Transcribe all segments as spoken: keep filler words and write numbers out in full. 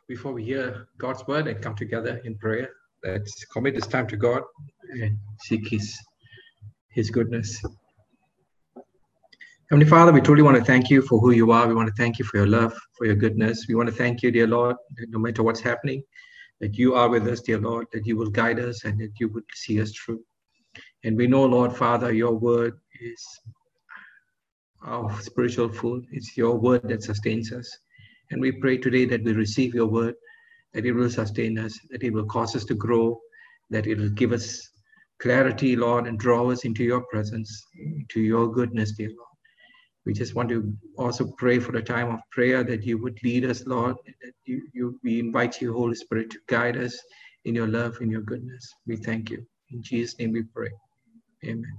before we hear God's word and come together in prayer, let's commit this time to God and seek His, His goodness. Heavenly Father, we truly want to thank you for who you are. We want to thank you for your love, for your goodness. We want to thank you, dear Lord, that no matter what's happening, that you are with us, dear Lord, that you will guide us and that you would see us through. And we know, Lord Father, your word is our spiritual food. It's your word that sustains us. And we pray today that we receive your word, that it will sustain us, that it will cause us to grow, that it will give us clarity, Lord, and draw us into your presence, into your goodness, dear Lord. We just want to also pray for the time of prayer that you would lead us, Lord, that you, you we invite you, Holy Spirit, to guide us in your love, in your goodness. We thank you. In Jesus' name we pray. Amen.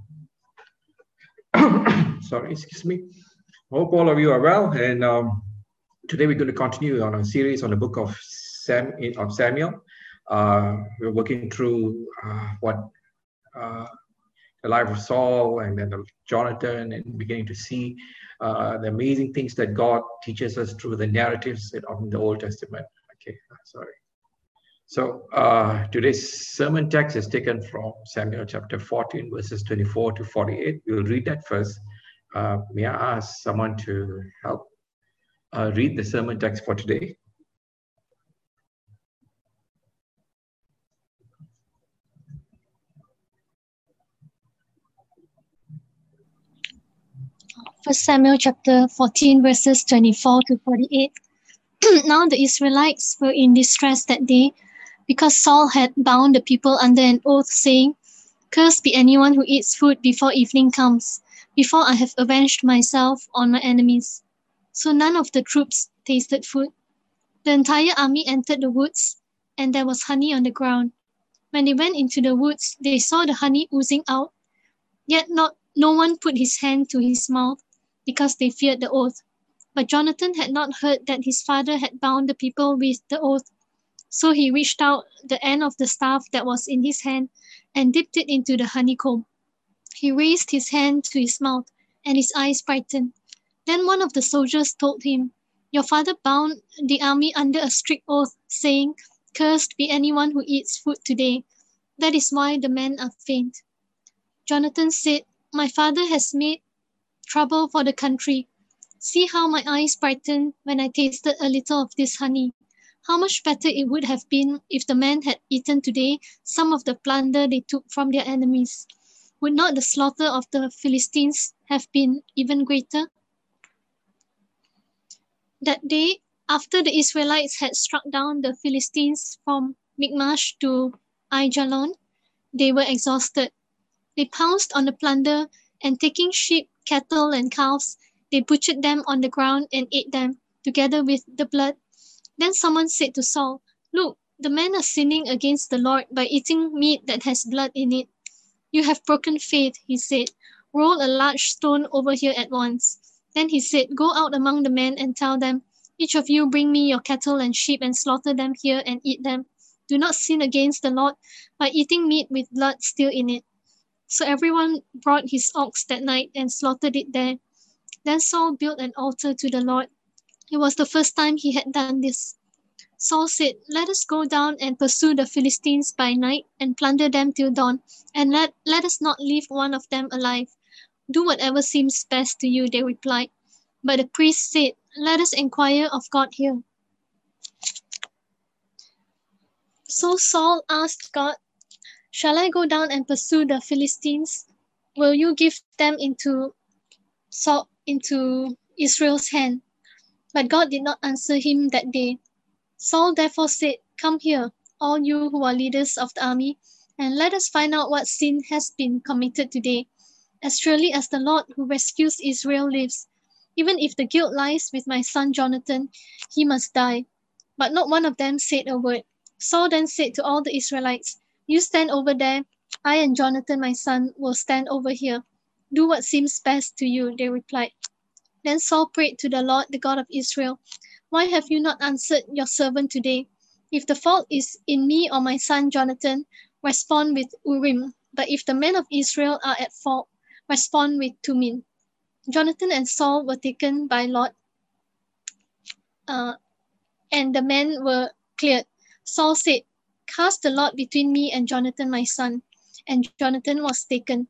Sorry, excuse me. Hope all of you are well. And um, today we're going to continue on a series on the book of, Sam, of Samuel. Uh, we're working through uh, what uh, the life of Saul and then of Jonathan, and beginning to see uh, the amazing things that God teaches us through the narratives of the Old Testament. Okay, sorry. So uh, today's sermon text is taken from Samuel chapter fourteen, verses twenty-four to forty-eight. We'll read that first. Uh, may I ask someone to help uh, read the sermon text for today? First Samuel chapter fourteen, verses twenty-four to forty-eight. Now the Israelites were in distress that day, because Saul had bound the people under an oath, saying, "Cursed be anyone who eats food before evening comes, before I have avenged myself on my enemies." So none of the troops tasted food. The entire army entered the woods, and there was honey on the ground. When they went into the woods, they saw the honey oozing out, yet not no one put his hand to his mouth, because they feared the oath. But Jonathan had not heard that his father had bound the people with the oath. So he reached out the end of the staff that was in his hand and dipped it into the honeycomb. He raised his hand to his mouth, and his eyes brightened. Then one of the soldiers told him, "Your father bound the army under a strict oath, saying, 'Cursed be anyone who eats food today.' That is why the men are faint." Jonathan said, "My father has made trouble for the country. See how my eyes brightened when I tasted a little of this honey. How much better it would have been if the men had eaten today some of the plunder they took from their enemies. Would not the slaughter of the Philistines have been even greater?" That day, after the Israelites had struck down the Philistines from Michmash to Aijalon, they were exhausted. They pounced on the plunder, and taking sheep, cattle, and calves, they butchered them on the ground and ate them, together with the blood. Then someone said to Saul, "Look, the men are sinning against the Lord by eating meat that has blood in it." "You have broken faith," he said. "Roll a large stone over here at once." Then he said, "Go out among the men and tell them, 'Each of you bring me your cattle and sheep and slaughter them here and eat them. Do not sin against the Lord by eating meat with blood still in it.'" So everyone brought his ox that night and slaughtered it there. Then Saul built an altar to the Lord. It was the first time he had done this. Saul said, "Let us go down and pursue the Philistines by night and plunder them till dawn, and let, let us not leave one of them alive." "Do whatever seems best to you," they replied. But the priest said, "Let us inquire of God here." So Saul asked God, "Shall I go down and pursue the Philistines? Will you give them into, Saul, into Israel's hand?" But God did not answer him that day. Saul therefore said, "Come here, all you who are leaders of the army, and let us find out what sin has been committed today. As surely as the Lord who rescues Israel lives, even if the guilt lies with my son Jonathan, he must die." But not one of them said a word. Saul then said to all the Israelites, "You stand over there. I and Jonathan, my son, will stand over here. Do what seems best to you," they replied. Then Saul prayed to the Lord, the God of Israel, "Why have you not answered your servant today? If the fault is in me or my son Jonathan, respond with Urim. But if the men of Israel are at fault, respond with Tumim." Jonathan and Saul were taken by lot, uh, and the men were cleared, Saul said, "Cast the lot between me and Jonathan my son." And Jonathan was taken.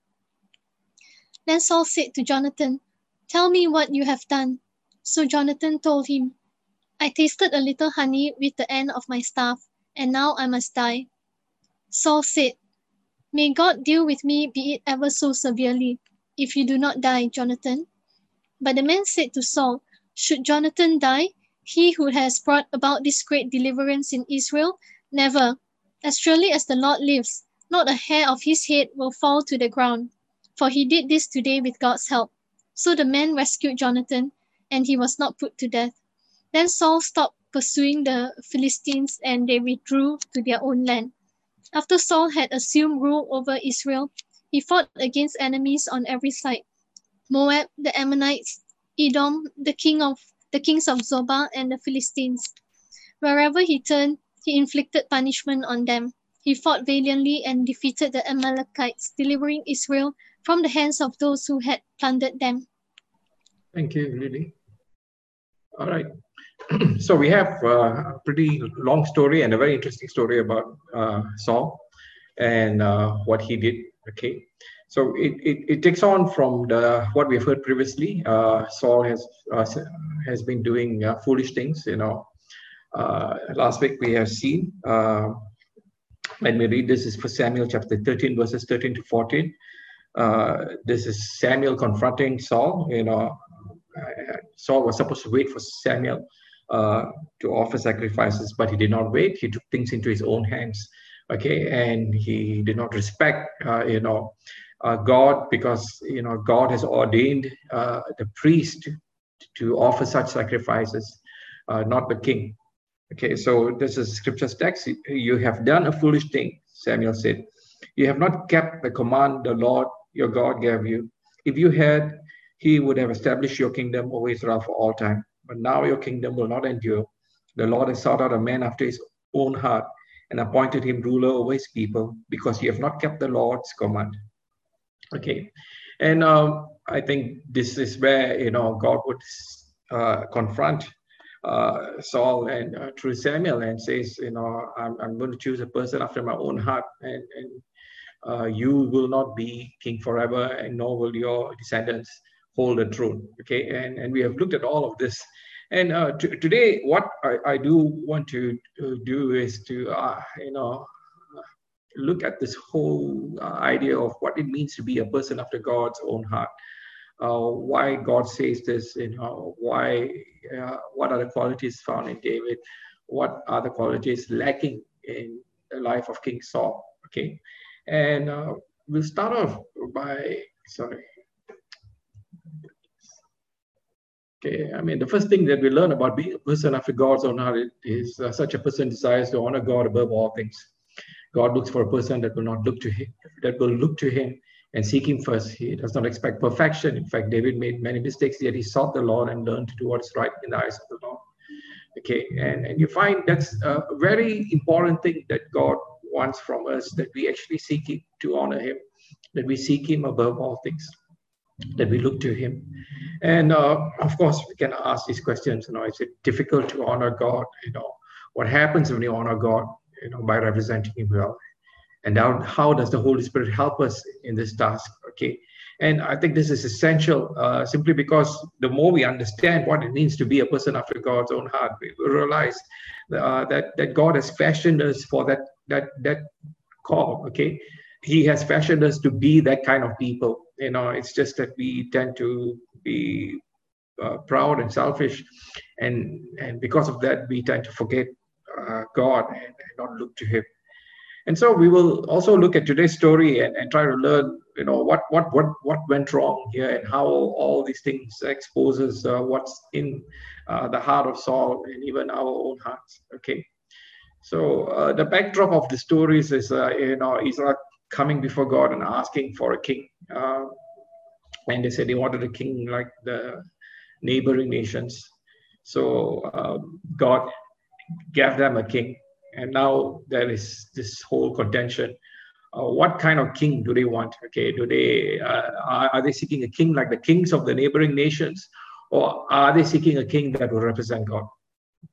Then Saul said to Jonathan, "Tell me what you have done." So Jonathan told him, "I tasted a little honey with the end of my staff, and now I must die." Saul said, "May God deal with me, be it ever so severely, if you do not die, Jonathan." But the man said to Saul, "Should Jonathan die, he who has brought about this great deliverance in Israel? Never. As surely as the Lord lives, not a hair of his head will fall to the ground. For he did this today with God's help." So the man rescued Jonathan, and he was not put to death. Then Saul stopped pursuing the Philistines, and they withdrew to their own land. After Saul had assumed rule over Israel, he fought against enemies on every side: Moab, the Ammonites, Edom, the king of the kings of Zobah, and the Philistines. Wherever he turned, he inflicted punishment on them. He fought valiantly and defeated the Amalekites, delivering Israel from the hands of those who had plundered them. Thank you, Lily. All right. So we have uh, a pretty long story and a very interesting story about uh, Saul and uh, what he did. Okay. So it, it, it takes on from the what we've heard previously. Uh, Saul has uh, has been doing uh, foolish things. You know, uh, last week we have seen. Uh, let me read this. Is for Samuel chapter thirteen, verses thirteen to fourteen. Uh, this is Samuel confronting Saul. You know, uh, Saul was supposed to wait for Samuel uh, to offer sacrifices, but he did not wait. He took things into his own hands. Okay, and he did not respect. Uh, you know. Uh, God, because you know God has ordained uh, the priest to offer such sacrifices, uh, not the king. Okay, so this is scripture's text. You have done a foolish thing, Samuel said. You have not kept the command the Lord your God gave you. If you had, he would have established your kingdom over Israel for all time. But now your kingdom will not endure. The Lord has sought out a man after his own heart and appointed him ruler over his people, because you have not kept the Lord's command. Okay, and um, I think this is where you know God would uh, confront uh, Saul and uh, through Samuel and says, you know, I'm, I'm going to choose a person after my own heart, and, and uh, you will not be king forever, and nor will your descendants hold the throne. Okay, and and we have looked at all of this, and uh, t- today what I, I do want to do is to uh, you know. look at this whole uh, idea of what it means to be a person after God's own heart. Uh, why God says this, you know, why, uh, what are the qualities found in David? What are the qualities lacking in the life of King Saul? Okay, and uh, we'll start off by, sorry. Okay, I mean, the first thing that we learn about being a person after God's own heart is uh, such a person desires to honor God above all things. God looks for a person that will not look to him, that will look to him and seek him first. He does not expect perfection. In fact, David made many mistakes, yet he sought the Lord and learned to do what is right in the eyes of the Lord. Okay, and, and you find that's a very important thing that God wants from us, that we actually seek him, to honor him, that we seek him above all things, that we look to him. And uh, of course, we can ask these questions, you know, is it difficult to honor God? You know, what happens when you honor God? You know, by representing him well. And now, how does the Holy Spirit help us in this task? Okay, and I think this is essential uh, simply because the more we understand what it means to be a person after God's own heart, we realize uh, that that God has fashioned us for that that that call. Okay, He has fashioned us to be that kind of people. You know, it's just that we tend to be uh, proud and selfish, and and because of that, we tend to forget Uh, God and, and not look to him. And so we will also look at today's story and, and try to learn, you know, what what what what went wrong here and how all these things exposes uh, what's in uh, the heart of Saul and even our own hearts. Okay, so uh, the backdrop of the stories is, uh, you know, Israel coming before God and asking for a king, uh, and they said they wanted a king like the neighboring nations. So um, God gave them a king, and now there is this whole contention. Uh, what kind of king do they want? Okay, do they uh, are, are they seeking a king like the kings of the neighboring nations, or are they seeking a king that will represent God?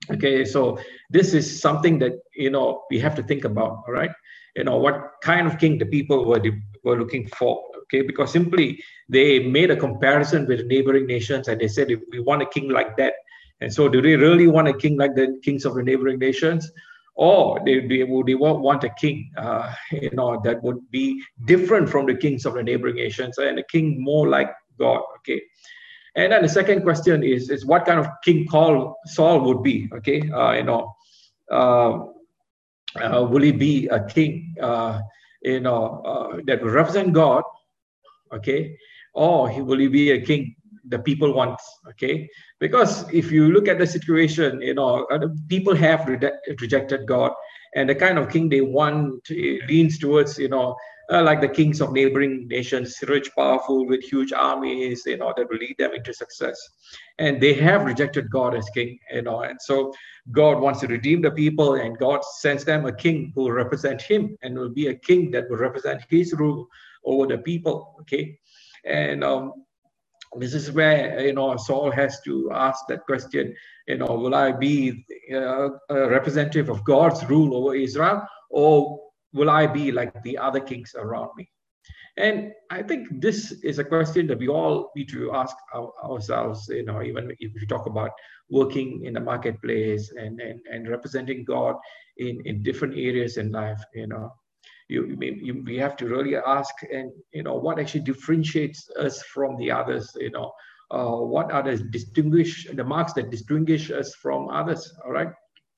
Okay, so this is something that, you know, we have to think about, all right? You know, what kind of king the people were, were looking for, okay? Because simply they made a comparison with neighboring nations and they said, if we want a king like that. And so do they really want a king like the kings of the neighboring nations? Or they, they, would, they want a king, uh, you know, that would be different from the kings of the neighboring nations and a king more like God, okay? And then the second question is, is what kind of king call Saul would be, okay? Uh, you know, uh, uh, will he be a king, uh, you know, uh, that will represent God, okay? Or he, will he be a king the people want, okay? Because if you look at the situation, you know, people have re rejected God, and the kind of king they want leans towards, you know, uh, like the kings of neighboring nations, rich, powerful, with huge armies, you know, that will lead them into success. And they have rejected God as king, you know, and so God wants to redeem the people, and God sends them a king who will represent him and will be a king that will represent his rule over the people, okay? And um, this is where, you know, Saul has to ask that question, you know, will I be uh, a representative of God's rule over Israel, or will I be like the other kings around me? And I think this is a question that we all need to ask our, ourselves, you know, even if we talk about working in the marketplace and, and, and representing God in, in different areas in life, you know. You, you, we have to really ask, and you know, what actually differentiates us from the others, you know, uh, what are the distinguish the marks that distinguish us from others, all right?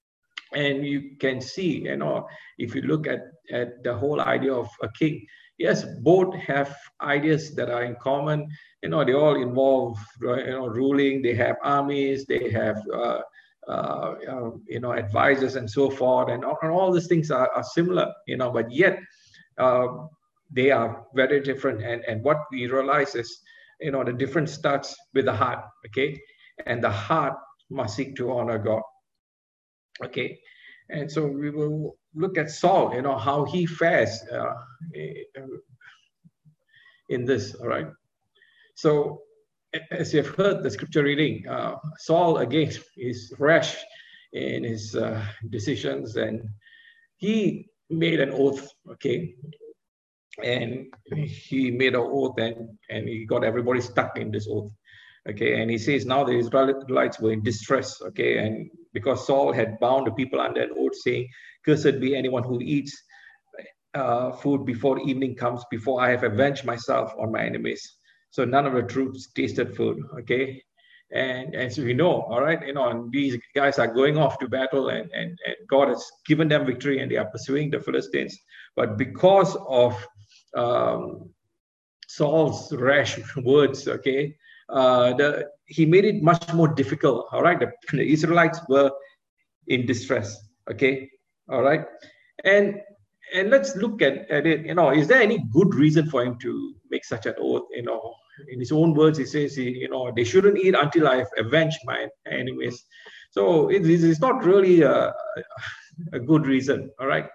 And you can see, you know, if you look at, at the whole idea of a king, yes, both have ideas that are in common, you know, they all involve, you know, ruling, they have armies, they have, uh, Uh, uh, you know, advisors and so forth, and, and all these things are, are similar, you know, but yet uh, they are very different. And, and what we realize is, you know, the difference starts with the heart, okay? And the heart must seek to honor God, okay? And so we will look at Saul, you know, how he fares uh, in this, all right? So as you have heard the scripture reading, uh, Saul again is rash in his uh, decisions, and he made an oath, okay? And he made an oath, and, and he got everybody stuck in this oath, okay? And he says now the Israelites were in distress, okay? And because Saul had bound the people under an oath saying, cursed be anyone who eats uh, food before evening comes, before I have avenged myself on my enemies. So none of the troops tasted food, okay? And, and so we know, all right, you know, and these guys are going off to battle, and, and, and God has given them victory, and they are pursuing the Philistines. But because of um, Saul's rash words, okay, uh, the, he made it much more difficult, all right? The, the Israelites were in distress, okay, all right? And And let's look at, at it, you know, is there any good reason for him to make such an oath? You know, in his own words, he says, he, you know, they shouldn't eat until I've avenged my enemies. So it is not really a, a good reason, all right?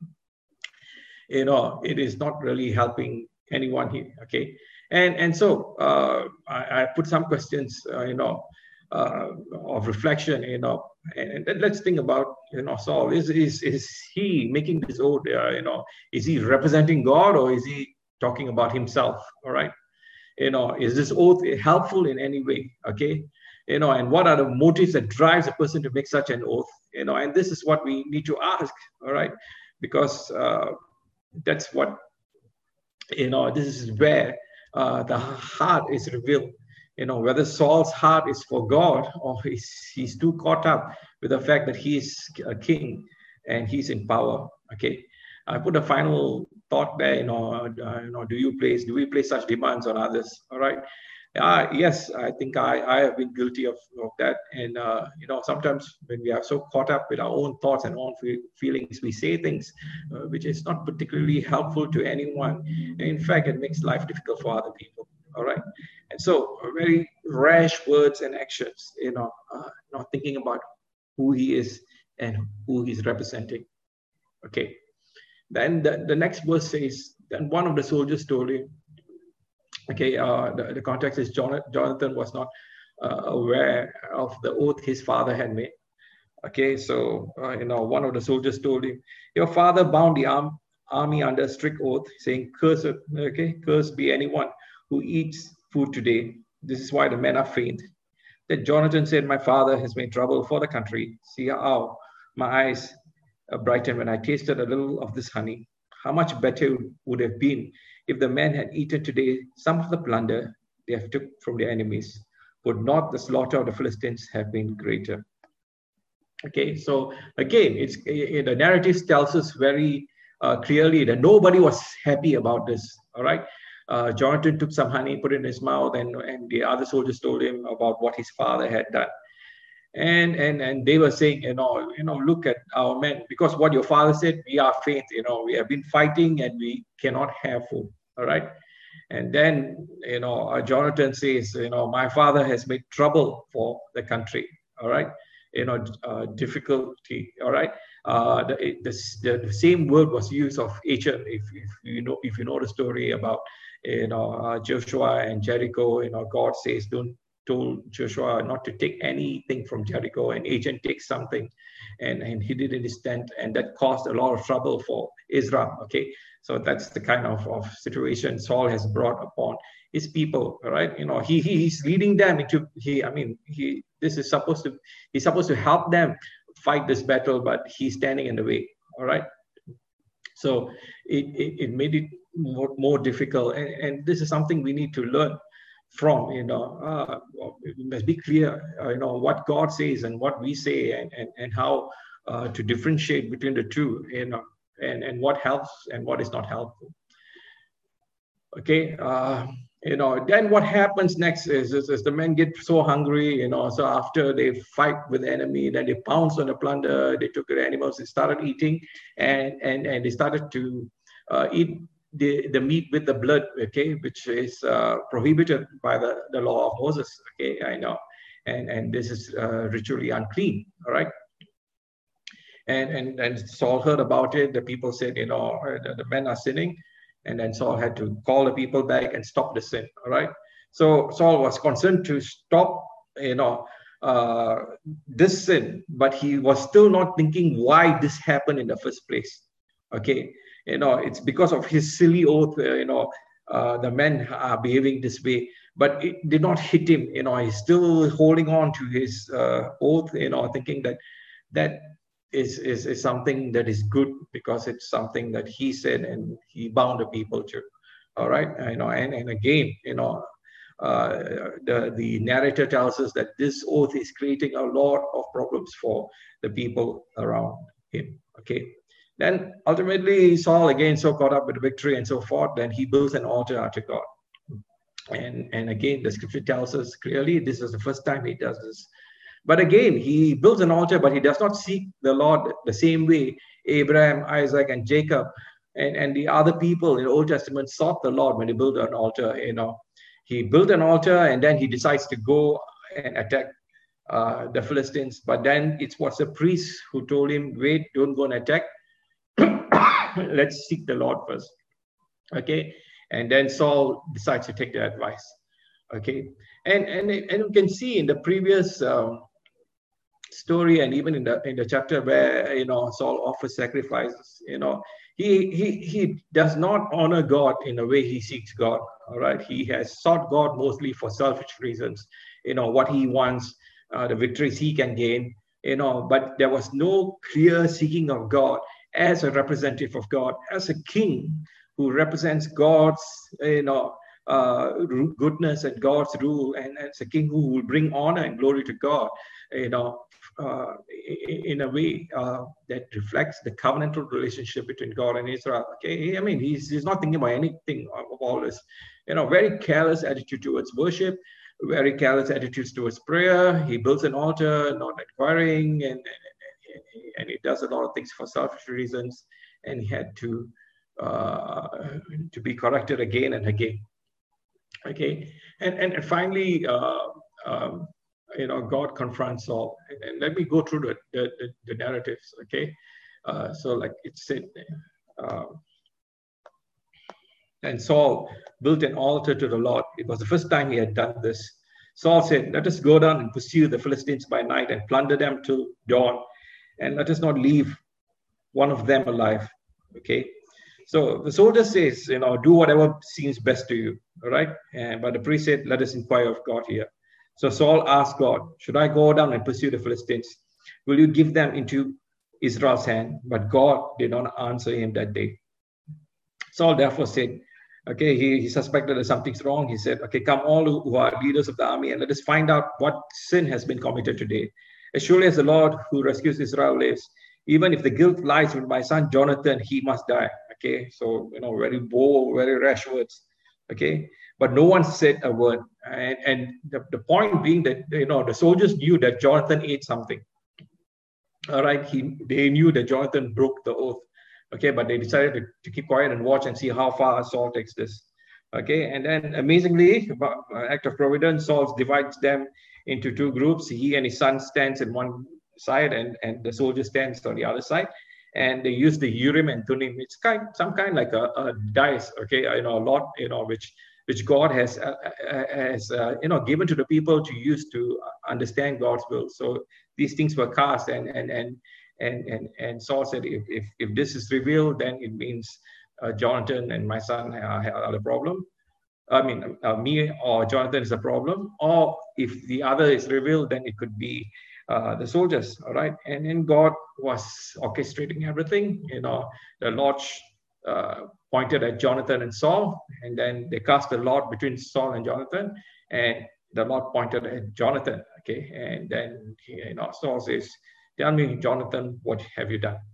You know, it is not really helping anyone here, okay? And, and so uh, I, I put some questions, uh, you know, uh, of reflection, you know, and, and let's think about, you know, Saul. Is is is he making this oath? Uh, you know, is he representing God, or is he talking about himself? All right, you know, is this oath helpful in any way? Okay, you know, and what are the motives that drives a person to make such an oath? You know, and this is what we need to ask. All right, because uh, that's what, you know, this is where uh, the heart is revealed. You know, whether Saul's heart is for God, or he's, he's too caught up with the fact that he's a king and he's in power, okay? I put a final thought there, you know, uh, you know, do you place, do we place such demands on others, all right? Uh, yes, I think I, I have been guilty of, of that. And, uh, you know, sometimes when we are so caught up with our own thoughts and own feelings, we say things uh, which is not particularly helpful to anyone. And in fact, it makes life difficult for other people, all right? And so very rash words and actions, you know, uh, not thinking about who he is and who he's representing. Okay. Then the, the next verse says, then one of the soldiers told him, okay, uh, the, the context is Jonathan was not uh, aware of the oath his father had made. Okay, so, uh, you know, one of the soldiers told him, your father bound the arm, army under a strict oath, saying, curse, okay, curse be anyone who eats food today. This is why the men are faint. Then Jonathan said, my father has made trouble for the country. See how my eyes brightened when I tasted a little of this honey. How much better it would have been if the men had eaten today some of the plunder they have took from their enemies. Would not the slaughter of the Philistines have been greater? Okay, so again, it's the narrative tells us very uh, clearly that nobody was happy about this. All right, uh, Jonathan took some honey, put it in his mouth, and and the other soldiers told him about what his father had done, and and and they were saying, you know, you know, look at our men, because what your father said, we are faint, you know, we have been fighting and we cannot have food. All right, and then you know, uh, Jonathan says, you know, my father has made trouble for the country. All right, you know, uh, difficulty. All right, uh, the, the, the same word was used of Achan. If, if you know, if you know the story about, you know, uh, Joshua and Jericho, you know, God says, don't told Joshua not to take anything from Jericho, and Achan takes something and, and hid it in his tent, and that caused a lot of trouble for Israel. Okay, so that's the kind of, of situation Saul has brought upon his people. All right, you know, he, he he's leading them into he. I mean, he this is supposed to he's supposed to help them fight this battle, but he's standing in the way. All right, so it it, it made it more, more difficult, and, and this is something we need to learn from. You know, uh, we must be clear, uh, you know, what God says and what we say, and and, and how uh, to differentiate between the two, you know, and and what helps and what is not helpful. Okay, uh, you know, then what happens next is, is, is the men get so hungry, you know, so after they fight with the enemy, then they pounce on the plunder, they took the animals, they started eating, and and and they started to uh, eat the, the meat with the blood, okay, which is uh, prohibited by the, the law of Moses, okay, I know, and and this is uh, ritually unclean, all right. And, and and Saul heard about it. The people said, you know, the, the men are sinning, and then Saul had to call the people back and stop the sin. All right. So Saul was concerned to stop, you know, uh, this sin, but he was still not thinking why this happened in the first place. Okay, you know, it's because of his silly oath. Uh, you know, uh, the men are behaving this way, but it did not hit him. You know, he's still holding on to his uh, oath. You know, thinking that that. Is, is, is something that is good because it's something that he said and he bound the people to. All right, you know, and, and again, you know, uh, the, the narrator tells us that this oath is creating a lot of problems for the people around him. Okay, then ultimately Saul, again, so caught up with the victory and so forth, then he builds an altar unto God. And, and again, the scripture tells us clearly this is the first time he does this. But again, he builds an altar, but he does not seek the Lord the same way Abraham, Isaac, and Jacob and, and the other people in the Old Testament sought the Lord when they built an altar. You know, he built an altar and then he decides to go and attack uh, the Philistines. But then it was the priest who told him, wait, don't go and attack. Let's seek the Lord first. Okay. And then Saul decides to take the advice. Okay. And, and, and you can see in the previous um, story, and even in the in the chapter where, you know, Saul offers sacrifices, you know, he he he does not honor God in the way he seeks God. All right, he has sought God mostly for selfish reasons, you know, what he wants, uh, the victories he can gain, you know, but there was no clear seeking of God as a representative of God, as a king who represents God's, you know, uh, goodness and God's rule, and as a king who will bring honor and glory to God, you know, uh, in a way uh, that reflects the covenantal relationship between God and Israel. Okay, I mean, he's, he's not thinking about anything of all this. You know, very careless attitude towards worship, very careless attitudes towards prayer. He builds an altar, not inquiring, and, and, and he does a lot of things for selfish reasons, and he had to uh, to be corrected again and again. Okay, and and, and finally, uh, um, you know, God confronts Saul, and, and let me go through the the, the, the narratives. Okay, uh, so like it said, uh, and Saul built an altar to the Lord. It was the first time he had done this. Saul said, let us go down and pursue the Philistines by night and plunder them till dawn, and let us not leave one of them alive. Okay. So the soldier says, you know, do whatever seems best to you. All right. And but the priest said, let us inquire of God here. So Saul asked God, should I go down and pursue the Philistines? Will you give them into Israel's hand? But God did not answer him that day. Saul therefore said, okay, he, he suspected that something's wrong. He said, okay, come all who, who are leaders of the army and let us find out what sin has been committed today. As surely as the Lord who rescues Israel lives, even if the guilt lies with my son Jonathan, he must die. Okay, so, you know, very bold, very rash words. Okay, but no one said a word. And, and the, the point being that, you know, the soldiers knew that Jonathan ate something. All right, he, they knew that Jonathan broke the oath. Okay, but they decided to, to keep quiet and watch and see how far Saul takes this. Okay, and then amazingly, act of providence, Saul divides them into two groups. He and his son stands in one side, and, and the soldier stands on the other side. And they use the Urim and Thummim. It's kind, some kind like a, a dice, okay, you know, a lot, you know, which which God has uh, has uh, you know given to the people to use to understand God's will. So these things were cast, and and and and and, and Saul said, if, if if this is revealed, then it means uh, Jonathan and my son are, are the problem. I mean, uh, me or Jonathan is a problem. Or if the other is revealed, then it could be uh, the soldiers. All right, and then God was orchestrating everything. You know, the Lord uh, pointed at Jonathan and Saul, and then they cast the lot between Saul and Jonathan, and the Lord pointed at Jonathan. Okay, and then you know Saul says, "Tell me, Jonathan, what have you done?"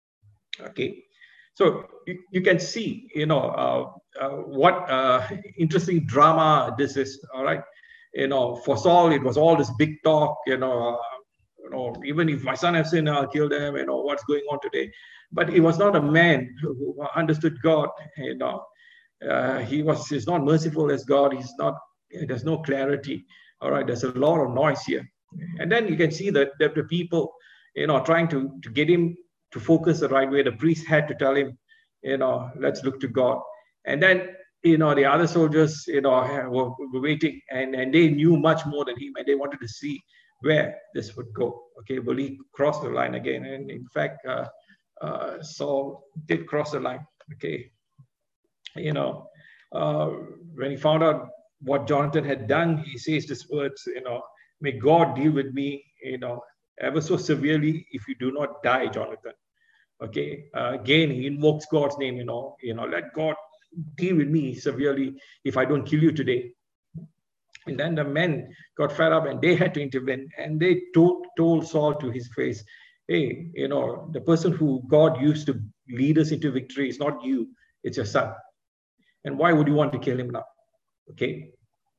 Okay, so you, you can see, you know, uh, uh, what uh, interesting drama this is. All right, you know, for Saul it was all this big talk. You know, uh, you know, even if my son has sinned, I'll kill them. You know, what's going on today? But he was not a man who understood God. You know, uh, he was he's not merciful as God. He's not. There's no clarity. All right, there's a lot of noise here, and then you can see that, that the people, you know, trying to to get him to focus the right way. The priest had to tell him, you know, let's look to God. And then, you know, the other soldiers, you know, were, were waiting, and, and they knew much more than him, and they wanted to see where this would go. Okay, will he cross the line again? And in fact, uh, uh, Saul did cross the line. Okay, you know, uh, when he found out what Jonathan had done, he says these words, you know, may God deal with me, you know, ever so severely if you do not die, Jonathan. Okay, uh, again, he invokes God's name, you know, you know, let God deal with me severely if I don't kill you today. And then the men got fed up and they had to intervene, and they told, told Saul to his face, hey, you know, the person who God used to lead us into victory is not you, it's your son. And why would you want to kill him now? Okay.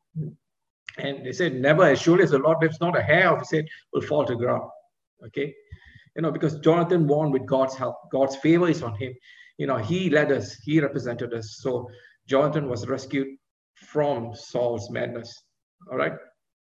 And they said, never, as surely as the Lord lives, not a hair of his head will fall to the ground. Okay. You know, because Jonathan won with God's help. God's favor is on him. You know, he led us, he represented us. So Jonathan was rescued from Saul's madness. All right.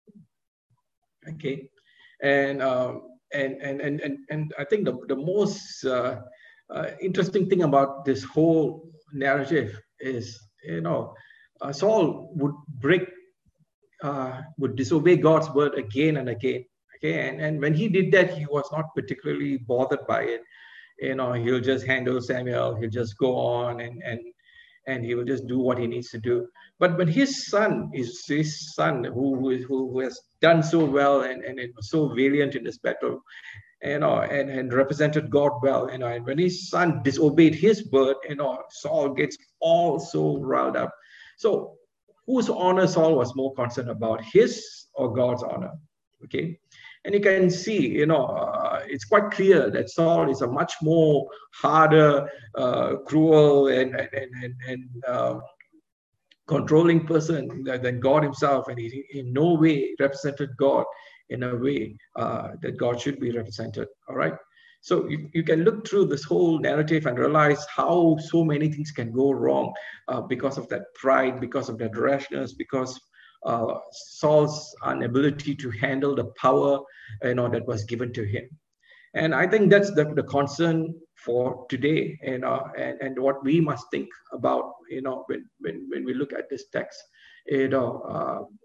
Okay. And um, and, and and and and I think the, the most uh, uh, interesting thing about this whole narrative is, you know, uh, Saul would break Uh, would disobey God's word again and again. Okay, and, and when he did that, he was not particularly bothered by it. You know, he'll just handle Samuel, he'll just go on and and and he will just do what he needs to do. But when his son is his son who who, is, who, who has done so well and, and it was so valiant in this battle, you know, and, and represented God well, you know, and when his son disobeyed his word, you know, Saul gets all so riled up. So whose honor Saul was more concerned about, his or God's honor? Okay, and you can see, you know, uh, it's quite clear that Saul is a much more harder, uh, cruel, and and and, and uh, controlling person than God himself, and he in no way represented God in a way uh, that God should be represented. All right. So you, you can look through this whole narrative and realize how so many things can go wrong uh, because of that pride, because of that rashness, because uh, Saul's inability to handle the power, you know, that was given to him. And I think that's the, the concern for today, you know, and, and what we must think about, you know, when, when, when we look at this text, you know, uh,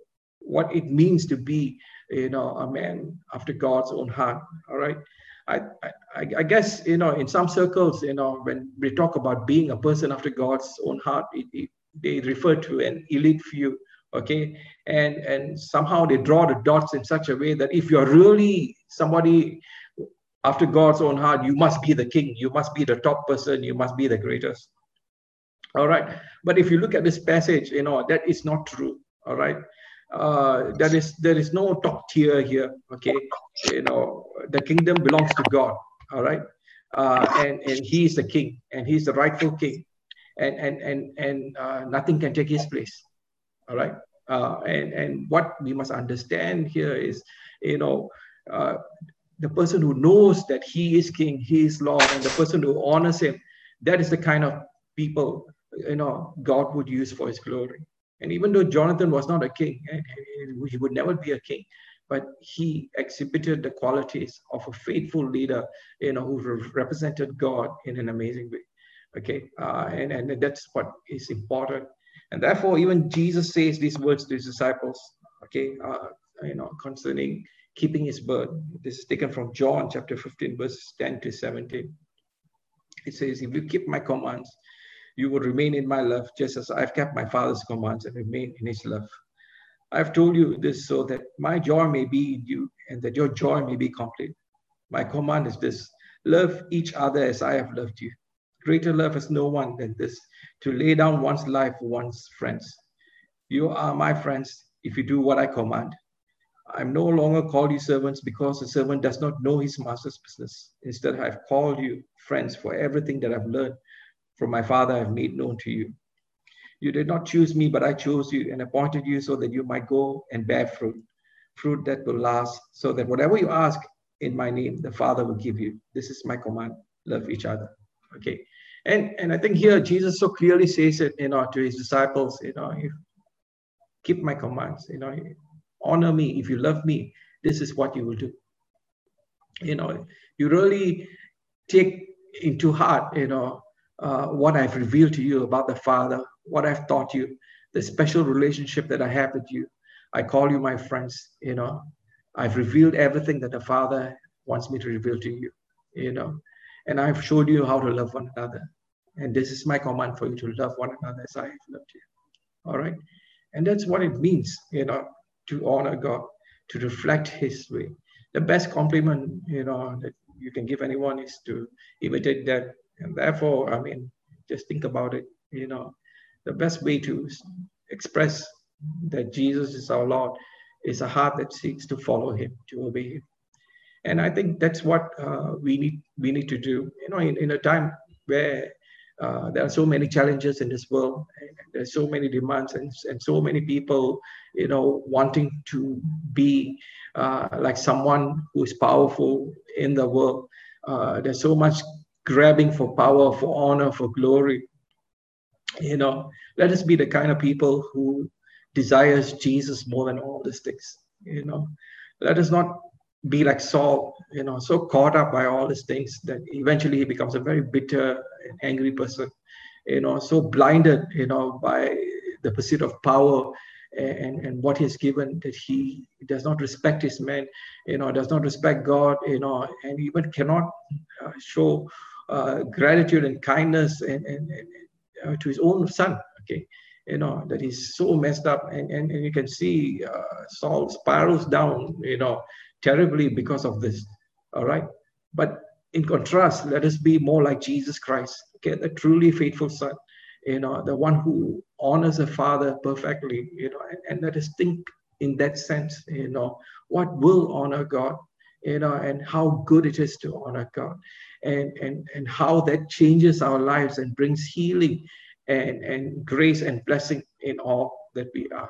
what it means to be, you know, a man after God's own heart. All right. I, I, I guess, you know, in some circles, you know, when we talk about being a person after God's own heart, it, it, they refer to an elite few, okay? And, and somehow they draw the dots in such a way that if you're really somebody after God's own heart, you must be the king, you must be the top person, you must be the greatest. All right. But if you look at this passage, you know, that is not true. All right. Uh, there is there is no top tier here. Okay. You know, the kingdom belongs to God. All right. Uh, and, and he is the king, and he's the rightful king. And and and and uh, nothing can take his place. All right. Uh, and, and what we must understand here is, you know, uh, the person who knows that he is king, he is Lord, and the person who honors him, that is the kind of people, you know, God would use for his glory. And even though Jonathan was not a king, he would never be a king, but he exhibited the qualities of a faithful leader, you know, who represented God in an amazing way. Okay, uh, and, and that's what is important. And therefore, even Jesus says these words to his disciples, okay, uh, you know, concerning keeping his word. This is taken from John chapter fifteen, verses ten to seventeen. It says, if you keep my commands, you will remain in my love, just as I've kept my Father's commands and remain in his love. I've told you this so that my joy may be in you and that your joy may be complete. My command is this: love each other as I have loved you. Greater love has no one than this, to lay down one's life for one's friends. You are my friends if you do what I command. I'm no longer called you servants, because a servant does not know his master's business. Instead, I've called you friends, for everything that I've learned from my Father I've made known to you. You did not choose me, but I chose you and appointed you so that you might go and bear fruit, fruit that will last, so that whatever you ask in my name, the Father will give you. This is my command: love each other. Okay. And, and I think here Jesus so clearly says it, you know, to his disciples, you know, you keep my commands, you know, honor me. If you love me, this is what you will do. You know, you really take into heart, you know, uh, what I've revealed to you about the Father, what I've taught you, the special relationship that I have with you. I call you my friends, you know. I've revealed everything that the Father wants me to reveal to you, you know. And I've showed you how to love one another. And this is my command for you, to love one another as I have loved you. All right. And that's what it means, you know, to honor God, to reflect his way. The best compliment, you know, that you can give anyone is to imitate that. And therefore, I mean, just think about it, you know, the best way to express that Jesus is our Lord is a heart that seeks to follow him, to obey him. And I think that's what uh, we need we need to do, you know, in, in a time where uh, there are so many challenges in this world, and there's so many demands, and, and so many people, you know, wanting to be uh, like someone who is powerful in the world. Uh, there's so much grabbing for power, for honor, for glory. You know, let us be the kind of people who desires Jesus more than all these things. You know, let us not be like Saul, you know, so caught up by all these things that eventually he becomes a very bitter and angry person, you know, so blinded, you know, by the pursuit of power and, and what he's given, that he does not respect his men, you know, does not respect God, you know, and even cannot uh, show uh, gratitude and kindness and, and, and uh, to his own son, okay, you know, that he's so messed up. And, and, and you can see uh, Saul spirals down, you know, terribly because of this. All right. But in contrast, let us be more like Jesus Christ, okay, the truly faithful son, you know, the one who honors the Father perfectly, you know, and, and let us think in that sense, you know, what will honor God, you know, and how good it is to honor God, and, and, and how that changes our lives and brings healing and, and grace and blessing in all that we are.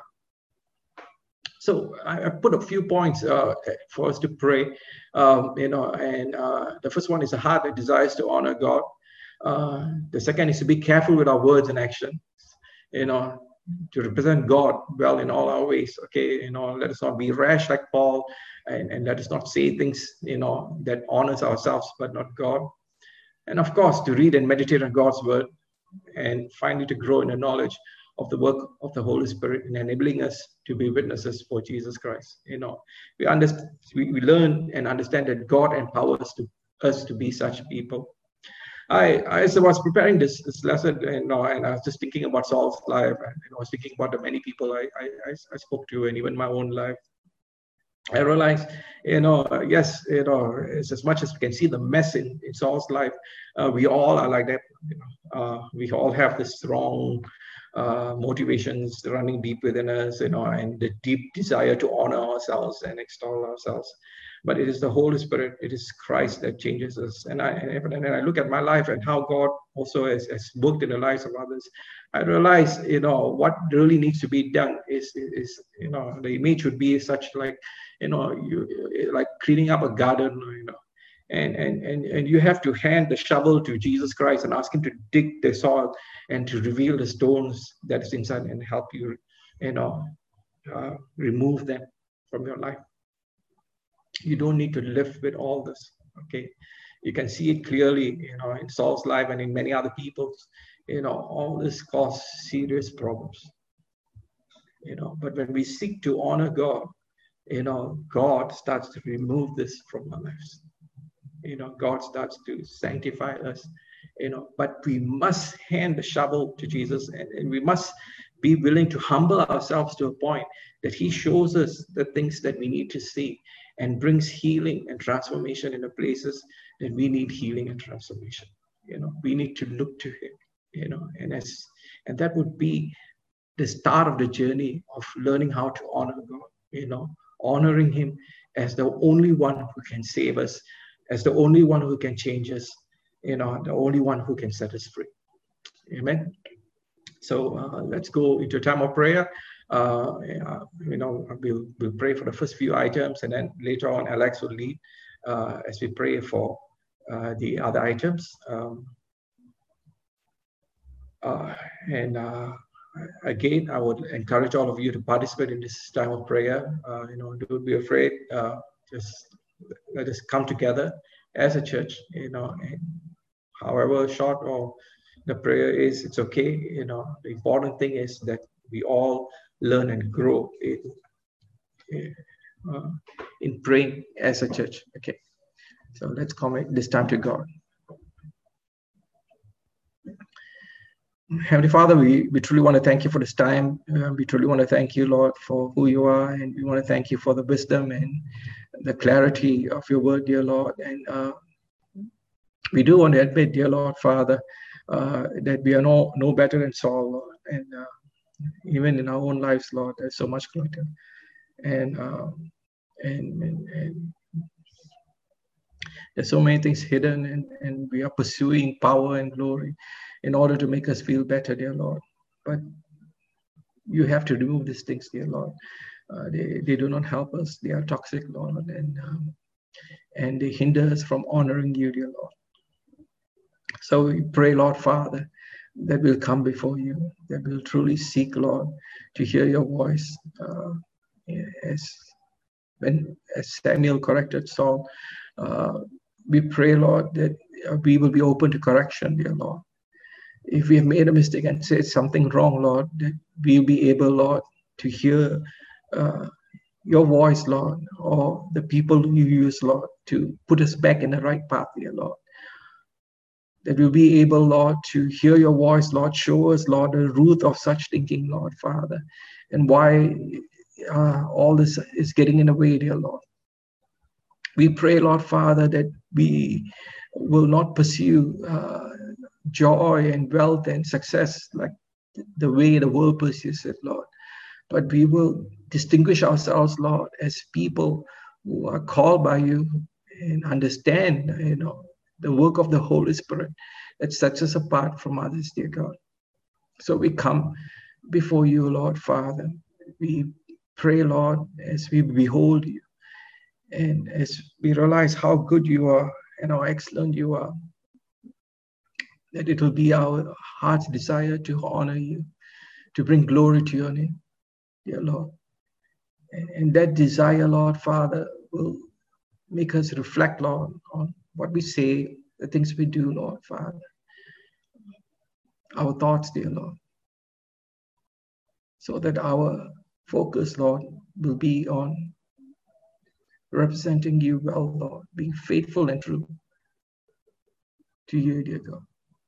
So I, I put a few points uh, for us to pray, um, you know, and uh, the first one is a heart that desires to honor God. Uh, the second is to be careful with our words and actions, you know, to represent God well in all our ways. Okay, you know, let us not be rash like Paul, and, and let us not say things, you know, that honors ourselves but not God. And of course, to read and meditate on God's word, and finally to grow in the knowledge of the work of the Holy Spirit in enabling us to be witnesses for Jesus Christ. You know, we understand, we, we learn and understand that God empowers to, us to be such people. I, as I was preparing this, this lesson, you know, and I was just thinking about Saul's life, and you know, I was thinking about the many people I, I, I spoke to, and even my own life. I realized, you know, yes, you know, it's as much as we can see the mess in, in Saul's life, uh, we all are like that. You know, uh, we all have this strong uh, motivations running deep within us, you know, and the deep desire to honor ourselves and extol ourselves. But it is the Holy Spirit, it is Christ that changes us. And I and, and I look at my life and how God also has, has worked in the lives of others. I realize, you know, what really needs to be done is, is you know, the image would be such like, you know, you like cleaning up a garden, you know, and and and and you have to hand the shovel to Jesus Christ and ask him to dig the soil and to reveal the stones that is inside and help you, you know, uh, remove them from your life. You don't need to live with all this. Okay, you can see it clearly, you know, in Saul's life and in many other people's. You know, all this caused serious problems. You know, but when we seek to honor God, you know, God starts to remove this from our lives. You know, God starts to sanctify us, you know, but we must hand the shovel to Jesus, and, and we must be willing to humble ourselves to a point that he shows us the things that we need to see and brings healing and transformation in the places that we need healing and transformation. You know, we need to look to him, you know, and as and that would be the start of the journey of learning how to honor God, you know, honoring him as the only one who can save us, as the only one who can change us, you know, the only one who can set us free. Amen. So uh, let's go into a time of prayer. Uh, you know, we'll, we'll pray for the first few items, and then later on, Alex will lead uh, as we pray for uh, the other items. Um, uh, and uh, again, I would encourage all of you to participate in this time of prayer. Uh, you know, don't be afraid. Uh, just let us come together as a church. You know, and however short or the prayer is, it's okay. You know, the important thing is that we all learn and grow in, uh, in praying as a church. Okay, so let's commit this time to God. Heavenly Father, we, we truly want to thank you for this time. Uh, we truly want to thank you, Lord, for who you are. And we want to thank you for the wisdom and the clarity of your word, dear Lord. And uh, we do want to admit, dear Lord, Father, uh, that we are no, no better than Saul, Lord. And uh, even in our own lives, Lord, there's so much glitter. And, uh, and, and, and there's so many things hidden, and, and we are pursuing power and glory in order to make us feel better, dear Lord. But you have to remove these things, dear Lord. Uh, they, they do not help us. They are toxic, Lord, and, um, and they hinder us from honoring you, dear Lord. So we pray, Lord Father, that we'll come before you, that we'll truly seek, Lord, to hear your voice. Uh, as, when, as Samuel corrected Saul, uh, we pray, Lord, that we will be open to correction, dear Lord. If we have made a mistake and said something wrong, Lord, that we'll be able, Lord, to hear uh, your voice, Lord, or the people you use, Lord, to put us back in the right path, dear Lord. That we'll be able, Lord, to hear your voice, Lord. Show us, Lord, the root of such thinking, Lord, Father, and why uh, all this is getting in the way, dear Lord. We pray, Lord, Father, that we will not pursue uh, joy and wealth and success like the way the world pursues it, Lord. But we will distinguish ourselves, Lord, as people who are called by you and understand, you know, the work of the Holy Spirit that sets us apart from others, dear God. So we come before you, Lord, Father. We pray, Lord, as we behold you and as we realize how good you are and how excellent you are, that it will be our heart's desire to honor you, to bring glory to your name, dear Lord. And, and that desire, Lord, Father, will make us reflect, Lord, on what we say, the things we do, Lord, Father. Our thoughts, dear Lord. so that our focus, Lord, will be on representing you well, Lord, being faithful and true to you, dear God.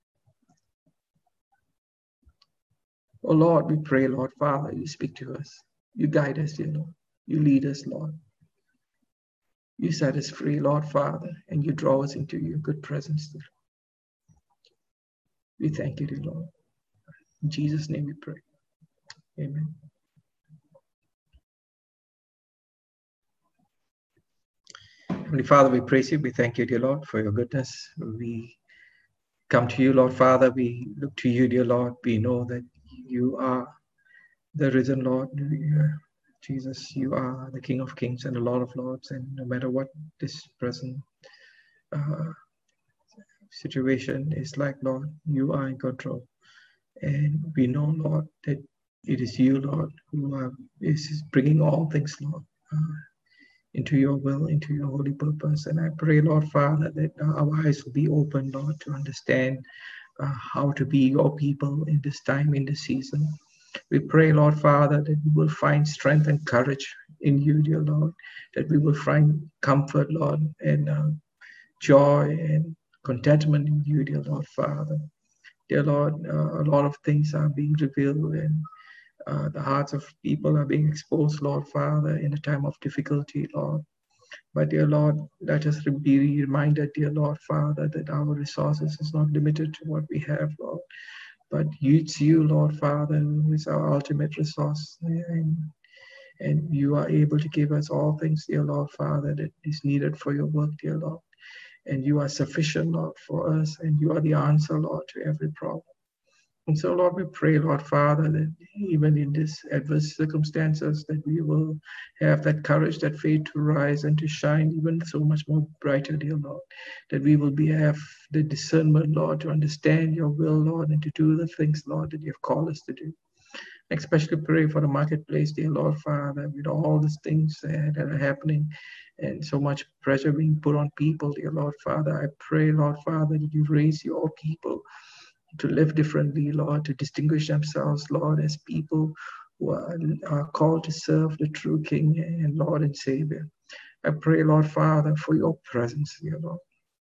Oh Lord, we pray, Lord Father, you speak to us. You guide us, dear Lord. You lead us, Lord. You set us free, Lord Father, and you draw us into your good presence, dear Lord. We thank you, dear Lord. In Jesus' name we pray. Amen. Heavenly Father, we praise you. We thank you, dear Lord, for your goodness. We come to you, Lord Father. We look to you, dear Lord. We know that you are the risen Lord. Jesus, you are the King of Kings and the Lord of Lords. And no matter what this present uh, situation is like, Lord, you are in control. And we know, Lord, that it is you, Lord, who are, is bringing all things, Lord, uh, into your will, into your holy purpose. And I pray, Lord Father, that our eyes will be open, Lord, to understand uh, how to be your people in this time, in this season. We pray, Lord Father, that we will find strength and courage in you, dear Lord, that we will find comfort, Lord, and uh, joy and contentment in you, dear Lord Father. Dear Lord, uh, a lot of things are being revealed and uh, the hearts of people are being exposed, Lord Father, in a time of difficulty, Lord. But dear Lord, let us be reminded, dear Lord Father, that our resources is not limited to what we have, Lord. But it's you, Lord Father, who is our ultimate resource. And, and you are able to give us all things, dear Lord Father, that is needed for your work, dear Lord. And you are sufficient, Lord, for us. And you are the answer, Lord, to every problem. And so, Lord, we pray, Lord Father, that even in these adverse circumstances, that we will have that courage, that faith to rise and to shine even so much more brighter, dear Lord. That we will be have the discernment, Lord, to understand your will, Lord, and to do the things, Lord, that you have called us to do. Especially pray for the marketplace, dear Lord Father, with all these things that are happening and so much pressure being put on people, dear Lord Father. I pray, Lord Father, that you raise your people to live differently, Lord, to distinguish themselves, Lord, as people who are, are called to serve the true King and Lord and Savior. I pray, Lord Father, for your presence, dear Lord,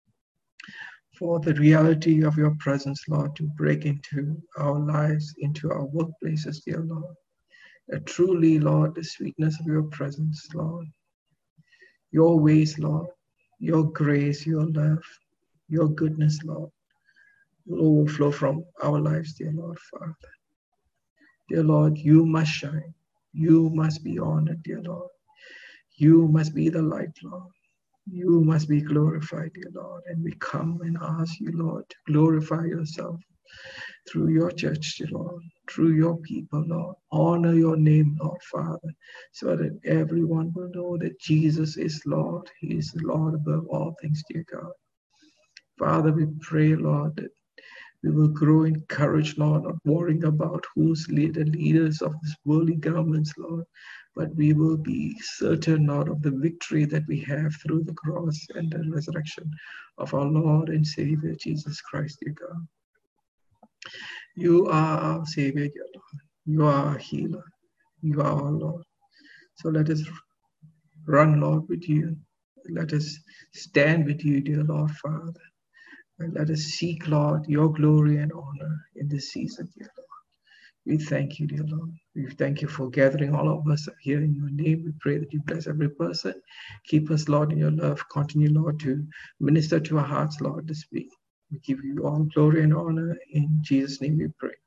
for the reality of your presence, Lord, to break into our lives, into our workplaces, dear Lord. That truly, Lord, the sweetness of your presence, Lord, your ways, Lord, your grace, your love, your goodness, Lord, will overflow from our lives, dear Lord Father. Dear Lord, you must shine. You must be honored, dear Lord. You must be the light, Lord. You must be glorified, dear Lord. And we come and ask you, Lord, to glorify yourself through your church, dear Lord, through your people, Lord. Honor your name, Lord Father, so that everyone will know that Jesus is Lord. He is the Lord above all things, dear God. Father, we pray, Lord, that we will grow in courage, Lord, not worrying about who's the leaders of this worldly governments, Lord, but we will be certain, Lord, of the victory that we have through the cross and the resurrection of our Lord and Savior, Jesus Christ, dear God. You are our Savior, dear Lord. You are our healer. You are our Lord. So let us run, Lord, with you. Let us stand with you, dear Lord, Father. And let us seek, Lord, your glory and honor in this season, dear Lord. We thank you, dear Lord. We thank you for gathering all of us here in your name. We pray that you bless every person. Keep us, Lord, in your love. Continue, Lord, to minister to our hearts, Lord, this week. We give you all glory and honor. In Jesus' name we pray.